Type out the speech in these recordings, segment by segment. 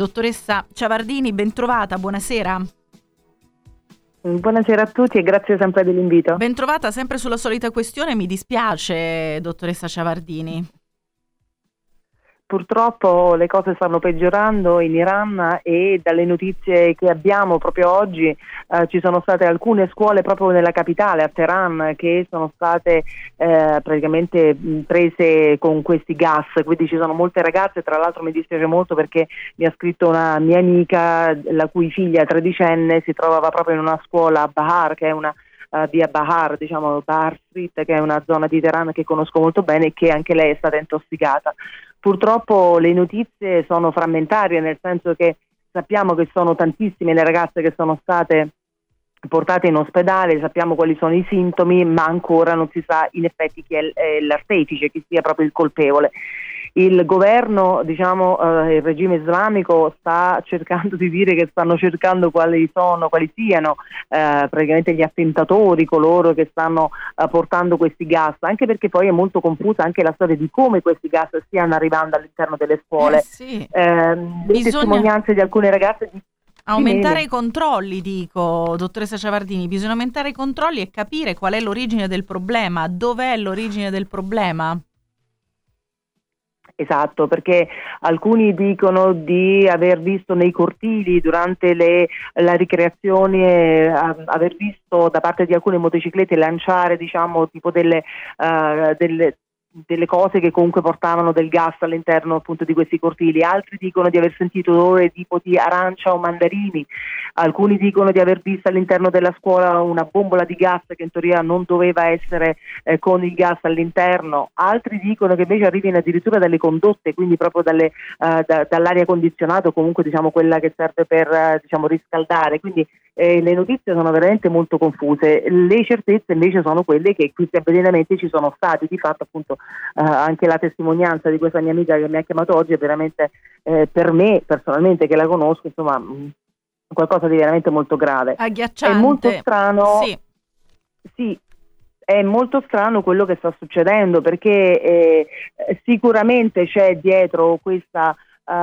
Dottoressa Ciavardini, bentrovata, buonasera. Buonasera a tutti e grazie sempre dell'invito. Bentrovata sempre sulla solita questione, mi dispiace, dottoressa Ciavardini. Purtroppo le cose stanno peggiorando in Iran e dalle notizie che abbiamo proprio oggi ci sono state alcune scuole proprio nella capitale, a Teheran, che sono state praticamente prese con questi gas, quindi ci sono molte ragazze. Tra l'altro mi dispiace molto perché mi ha scritto una mia amica la cui figlia tredicenne si trovava proprio in una scuola a Bahar, che è una via Bahar, diciamo Bahar Street, che è una zona di Teheran che conosco molto bene e che anche lei è stata intossicata. Purtroppo le notizie sono frammentarie, nel senso che sappiamo che sono tantissime le ragazze che sono state portate in ospedale, sappiamo quali sono i sintomi, ma ancora non si sa in effetti chi è l'artefice, chi sia proprio il colpevole. Il governo, il regime islamico sta cercando di dire che stanno cercando quali siano praticamente gli attentatori, coloro che stanno portando questi gas, anche perché poi è molto confusa anche la storia di come questi gas stiano arrivando all'interno delle scuole. Sì. Le testimonianze di alcune ragazze aumentare i controlli, dico, dottoressa Ciavardini, bisogna aumentare i controlli e capire qual è l'origine del problema, dov'è l'origine del problema. Esatto, perché alcuni dicono di aver visto nei cortili durante la ricreazione, aver visto da parte di alcune motociclette lanciare tipo delle cose che comunque portavano del gas all'interno appunto di questi cortili. Altri dicono di aver sentito odore tipo di arancia o mandarini, alcuni dicono di aver visto all'interno della scuola una bombola di gas che in teoria non doveva essere con il gas all'interno, altri dicono che invece arrivino addirittura dalle condotte, quindi proprio dall'aria condizionata o comunque quella che serve per riscaldare, quindi le notizie sono veramente molto confuse. Le certezze invece sono quelle che questi avvelenamenti ci sono stati. Di fatto appunto anche la testimonianza di questa mia amica che mi ha chiamato oggi è veramente per me personalmente, che la conosco, insomma, qualcosa di veramente molto grave. Agghiacciante. È molto strano. Sì, è molto strano quello che sta succedendo, perché sicuramente c'è dietro questa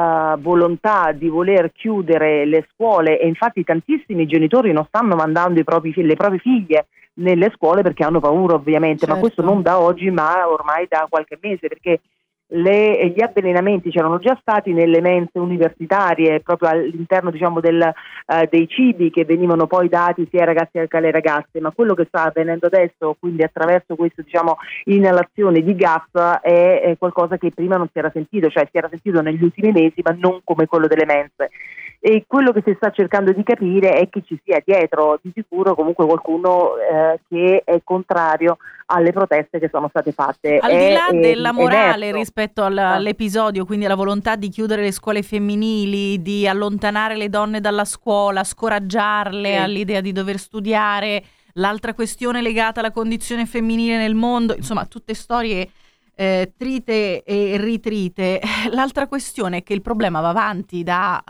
volontà di voler chiudere le scuole, e infatti tantissimi genitori non stanno mandando le proprie figlie nelle scuole perché hanno paura, ovviamente. Certo. Ma questo non da oggi, ma ormai da qualche mese, perché gli avvelenamenti c'erano già stati nelle mense universitarie, proprio all'interno dei cibi che venivano poi dati sia ai ragazzi che alle ragazze, ma quello che sta avvenendo adesso, quindi attraverso questa inalazione di gas, è qualcosa che prima non si era sentito, cioè si era sentito negli ultimi mesi, ma non come quello delle mense. E quello che si sta cercando di capire è che ci sia dietro di sicuro comunque qualcuno che è contrario alle proteste che sono state fatte. Al di là della morale rispetto all'episodio, quindi alla volontà di chiudere le scuole femminili, di allontanare le donne dalla scuola, scoraggiarle all'idea di dover studiare, l'altra questione legata alla condizione femminile nel mondo, insomma tutte storie trite e ritrite. L'altra questione è che il problema va avanti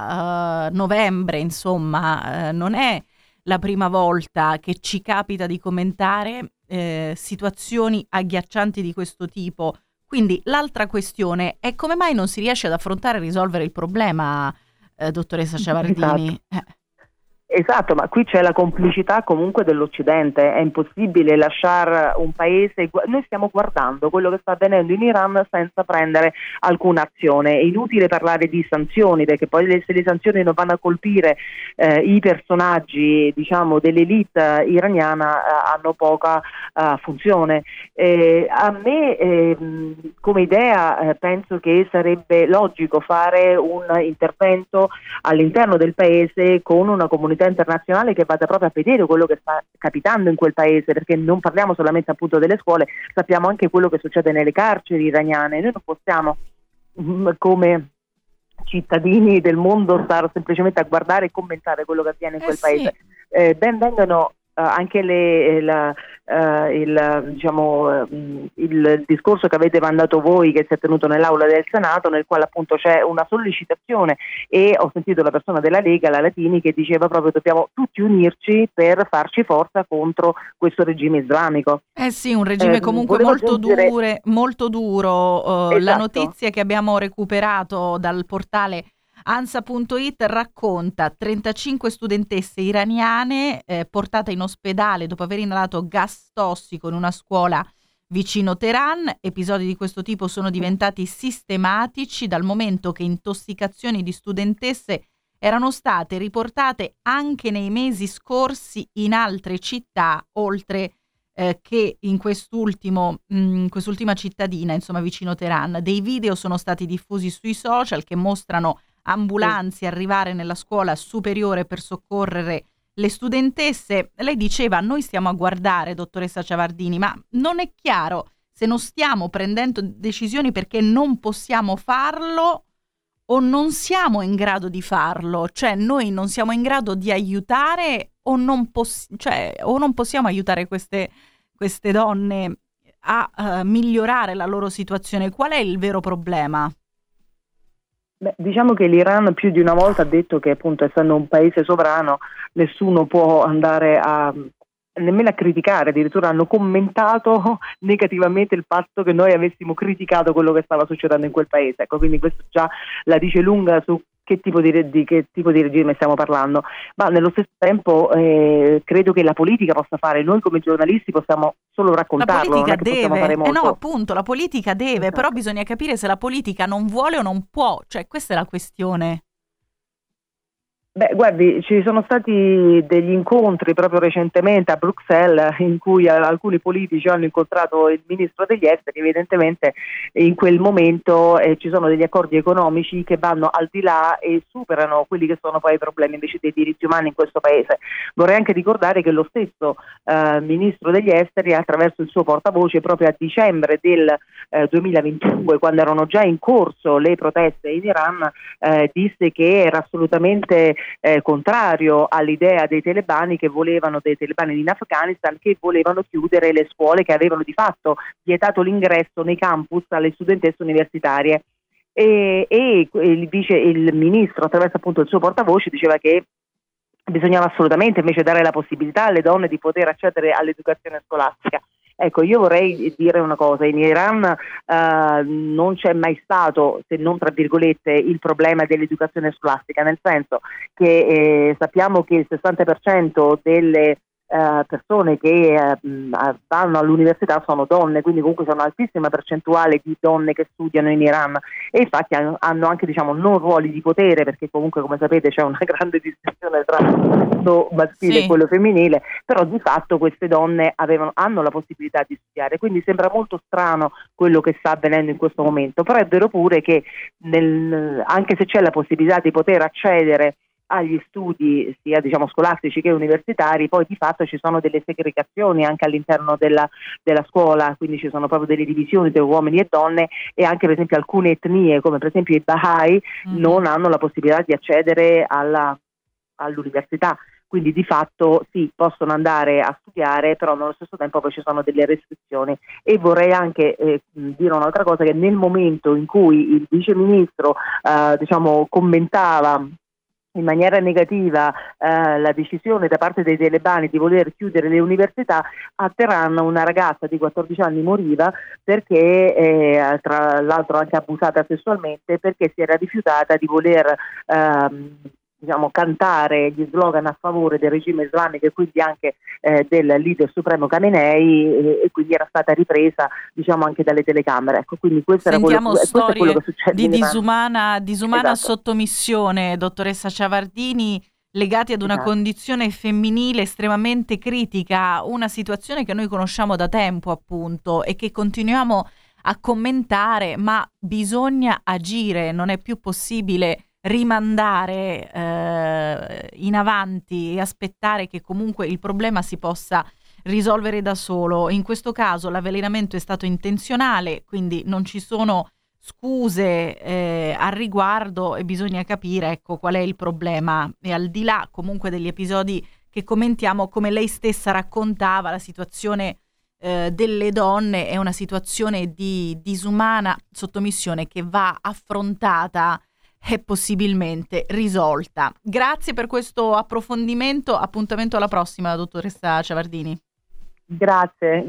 da novembre, insomma, non è la prima volta che ci capita di commentare situazioni agghiaccianti di questo tipo. Quindi l'altra questione è come mai non si riesce ad affrontare e risolvere il problema, dottoressa Ciavardini? Esatto, ma qui c'è la complicità comunque dell'Occidente. È impossibile lasciare un paese. Noi stiamo guardando quello che sta avvenendo in Iran senza prendere alcuna azione. È inutile parlare di sanzioni, perché poi se le sanzioni non vanno a colpire i personaggi dell'elite iraniana, hanno poca funzione. A me come idea penso che sarebbe logico fare un intervento all'interno del paese con una comunità internazionale che vada proprio a vedere quello che sta capitando in quel paese, perché non parliamo solamente appunto delle scuole, sappiamo anche quello che succede nelle carceri iraniane. Noi non possiamo come cittadini del mondo stare semplicemente a guardare e commentare quello che avviene in quel paese. Ben vengano anche il discorso che avete mandato voi, che si è tenuto nell'aula del Senato, nel quale appunto c'è una sollecitazione, e ho sentito la persona della Lega, la Latini, che diceva proprio dobbiamo tutti unirci per farci forza contro questo regime islamico. Sì, un regime comunque molto duro. Esatto. La notizia che abbiamo recuperato dal portale Ansa.it racconta 35 studentesse iraniane portate in ospedale dopo aver inalato gas tossico in una scuola vicino Teheran. Episodi di questo tipo sono diventati sistematici dal momento che intossicazioni di studentesse erano state riportate anche nei mesi scorsi in altre città, oltre che in quest'ultima cittadina, insomma vicino Teheran. Dei video sono stati diffusi sui social che mostrano ambulanze arrivare nella scuola superiore per soccorrere le studentesse. Lei diceva: noi stiamo a guardare, dottoressa Ciavardini, ma non è chiaro se non stiamo prendendo decisioni perché non possiamo farlo o non siamo in grado di farlo, cioè noi non siamo in grado di aiutare o non possiamo aiutare queste donne a migliorare la loro situazione. Qual è il vero problema? Beh, diciamo che l'Iran più di una volta ha detto che, appunto, essendo un paese sovrano, nessuno può andare nemmeno a criticare, addirittura hanno commentato negativamente il fatto che noi avessimo criticato quello che stava succedendo in quel paese. Ecco, quindi questo già la dice lunga su che tipo di regime stiamo parlando, ma nello stesso tempo credo che la politica possa fare, noi come giornalisti possiamo solo raccontarlo, la politica non è che possiamo fare molto. No, appunto, la politica deve, esatto. Però bisogna capire se la politica non vuole o non può, cioè questa è la questione. Beh, guardi, ci sono stati degli incontri proprio recentemente a Bruxelles in cui alcuni politici hanno incontrato il ministro degli esteri. Evidentemente in quel momento ci sono degli accordi economici che vanno al di là e superano quelli che sono poi i problemi invece dei diritti umani in questo paese. Vorrei anche ricordare che lo stesso ministro degli esteri, attraverso il suo portavoce, proprio a dicembre del 2022, quando erano già in corso le proteste in Iran, disse che era assolutamente contrario all'idea dei talebani in Afghanistan, che volevano chiudere le scuole, che avevano di fatto vietato l'ingresso nei campus alle studentesse universitarie. E il ministro, attraverso appunto il suo portavoce, diceva che bisognava assolutamente invece dare la possibilità alle donne di poter accedere all'educazione scolastica. Ecco, io vorrei dire una cosa: in Iran non c'è mai stato, se non tra virgolette, il problema dell'educazione scolastica, nel senso che sappiamo che il 60% delle persone che vanno all'università sono donne, quindi comunque c'è un'altissima percentuale di donne che studiano in Iran, e infatti hanno anche, diciamo, non ruoli di potere, perché comunque, come sapete, c'è una grande distinzione tra quello maschile e quello femminile, però di fatto queste donne hanno la possibilità di studiare, quindi sembra molto strano quello che sta avvenendo in questo momento. Però è vero pure che anche se c'è la possibilità di poter accedere agli studi sia, diciamo, scolastici che universitari, poi di fatto ci sono delle segregazioni anche all'interno della scuola, quindi ci sono proprio delle divisioni tra uomini e donne, e anche per esempio alcune etnie, come per esempio i Bahai, non hanno la possibilità di accedere all'università. Quindi di fatto sì, possono andare a studiare, però nello stesso tempo poi ci sono delle restrizioni. E vorrei anche dire un'altra cosa, che nel momento in cui il viceministro commentava in maniera negativa la decisione da parte dei talebani di voler chiudere le università, a Teheran una ragazza di 14 anni moriva perché, tra l'altro anche abusata sessualmente, perché si era rifiutata di voler cantare gli slogan a favore del regime islamico e quindi anche del leader supremo Khamenei, e quindi era stata ripresa, diciamo, anche dalle telecamere. Ecco, quindi questo è quello che succede di disumana esatto. Sottomissione, dottoressa Ciavardini, legati ad una condizione femminile estremamente critica, una situazione che noi conosciamo da tempo, appunto, e che continuiamo a commentare, ma bisogna agire, non è più possibile rimandare in avanti e aspettare che comunque il problema si possa risolvere da solo. In questo caso l'avvelenamento è stato intenzionale, quindi non ci sono scuse al riguardo, e bisogna capire, ecco, qual è il problema. E al di là comunque degli episodi che commentiamo, come lei stessa raccontava, la situazione delle donne è una situazione di disumana sottomissione che va affrontata e possibilmente risolta. Grazie per questo approfondimento, appuntamento alla prossima, dottoressa Ciavardini. Grazie.